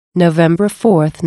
November 4,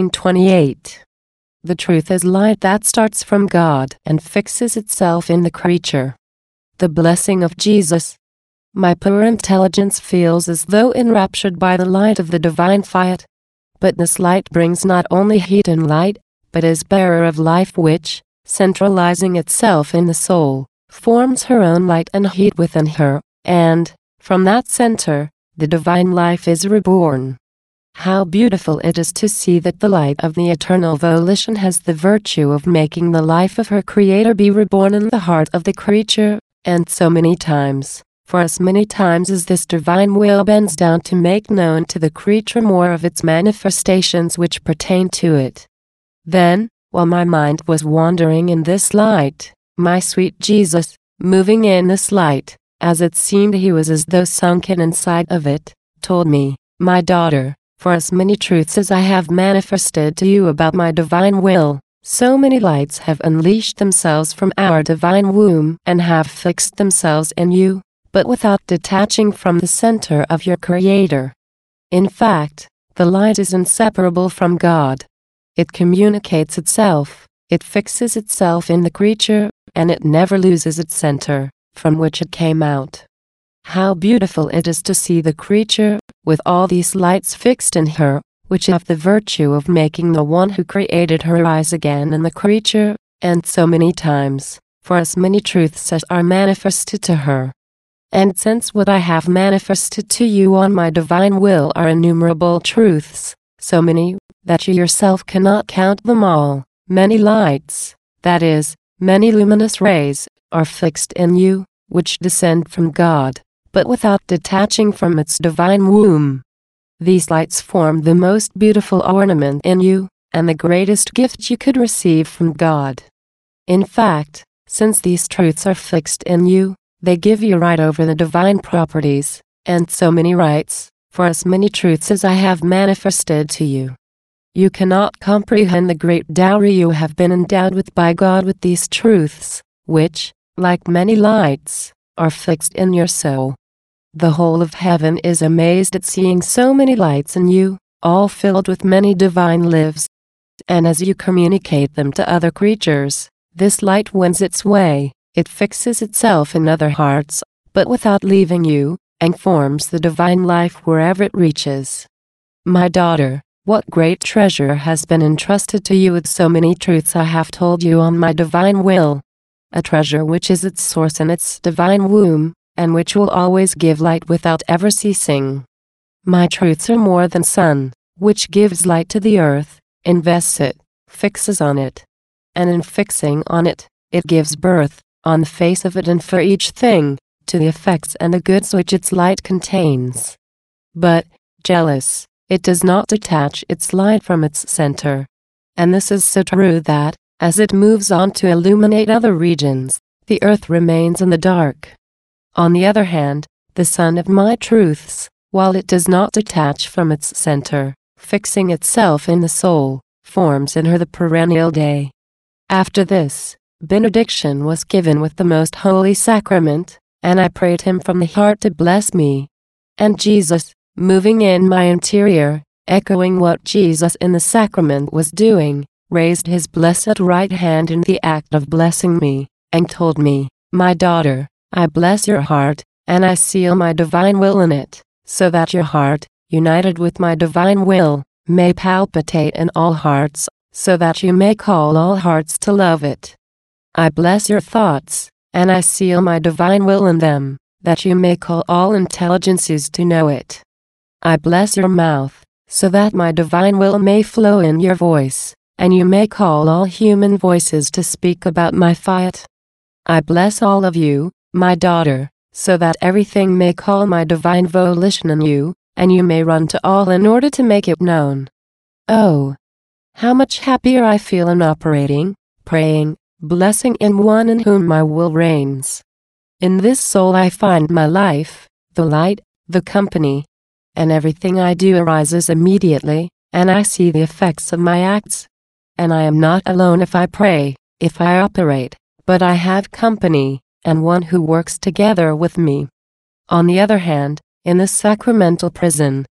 1928. The truth is light that starts from God and fixes itself in the creature. The blessing of Jesus. My poor intelligence feels as though enraptured by the light of the divine fiat. But this light brings not only heat and light, but is bearer of life which, centralizing itself in the soul, forms her own light and heat within her, and, from that center, the divine life is reborn. How beautiful it is to see that the light of the eternal volition has the virtue of making the life of her Creator be reborn in the heart of the creature, and so many times, for as many times as this divine will bends down to make known to the creature more of its manifestations which pertain to it. Then, while my mind was wandering in this light, my sweet Jesus, moving in this light, as it seemed he was as though sunken inside of it, told me, "My daughter, for as many truths as I have manifested to you about my divine will, so many lights have unleashed themselves from our divine womb and have fixed themselves in you, but without detaching from the center of your Creator. In fact, the light is inseparable from God. It communicates itself, it fixes itself in the creature, and it never loses its center, from which it came out. How beautiful it is to see the creature, with all these lights fixed in her, which have the virtue of making the one who created her rise again in the creature, and so many times, for as many truths as are manifested to her. And since what I have manifested to you on my divine will are innumerable truths, so many, that you yourself cannot count them all, many lights, that is, many luminous rays, are fixed in you, which descend from God, but without detaching from its divine womb. These lights form the most beautiful ornament in you, and the greatest gift you could receive from God. In fact, since these truths are fixed in you, they give you right over the divine properties, and so many rights, for as many truths as I have manifested to you. You cannot comprehend the great dowry you have been endowed with by God with these truths, which, like many lights, are fixed in your soul. The whole of heaven is amazed at seeing so many lights in you, all filled with many divine lives. And as you communicate them to other creatures, this light wends its way, it fixes itself in other hearts, but without leaving you, and forms the divine life wherever it reaches. My daughter, what great treasure has been entrusted to you with so many truths I have told you on my divine will. A treasure which is its source in its divine womb, and which will always give light without ever ceasing. My truths are more than sun, which gives light to the earth, invests it, fixes on it. And in fixing on it, it gives birth, on the face of it and for each thing, to the effects and the goods which its light contains. But, jealous, it does not detach its light from its center. And this is so true that, as it moves on to illuminate other regions, the earth remains in the dark. On the other hand, the sun of my truths, while it does not detach from its center, fixing itself in the soul, forms in her the perennial day. After this, benediction was given with the most holy sacrament, and I prayed him from the heart to bless me. And Jesus, moving in my interior, echoing what Jesus in the sacrament was doing, raised his blessed right hand in the act of blessing me, and told me, "My daughter, I bless your heart, and I seal my divine will in it, so that your heart, united with my divine will, may palpitate in all hearts, so that you may call all hearts to love it. I bless your thoughts, and I seal my divine will in them, that you may call all intelligences to know it. I bless your mouth, so that my divine will may flow in your voice, and you may call all human voices to speak about my fiat. I bless all of you, my daughter, so that everything may call my divine volition in you, and you may run to all in order to make it known. Oh, how much happier I feel in operating, praying, blessing in one in whom my will reigns. In this soul I find my life, the light, the company, and everything I do arises immediately, and I see the effects of my acts. And I am not alone if I pray, if I operate, but I have company, and one who works together with me. On the other hand, in this sacramental prison,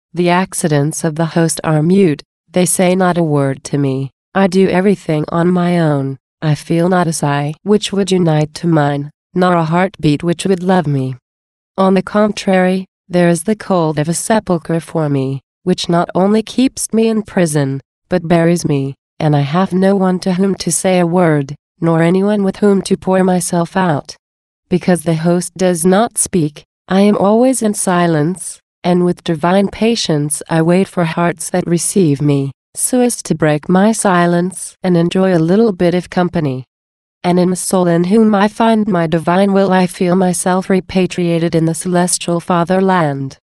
The accidents of the host are mute, they say not a word to me. I do everything on my own. I feel not a sigh which would unite to mine, nor a heartbeat which would love me. On the contrary, there is the cold of a sepulchre for me, which not only keeps me in prison, but buries me, and I have no one to whom to say a word, nor anyone with whom to pour myself out. Because the host does not speak, I am always in silence, and with divine patience I wait for hearts that receive me, so as to break my silence and enjoy a little bit of company. And in the soul in whom I find my divine will I feel myself repatriated in the celestial fatherland.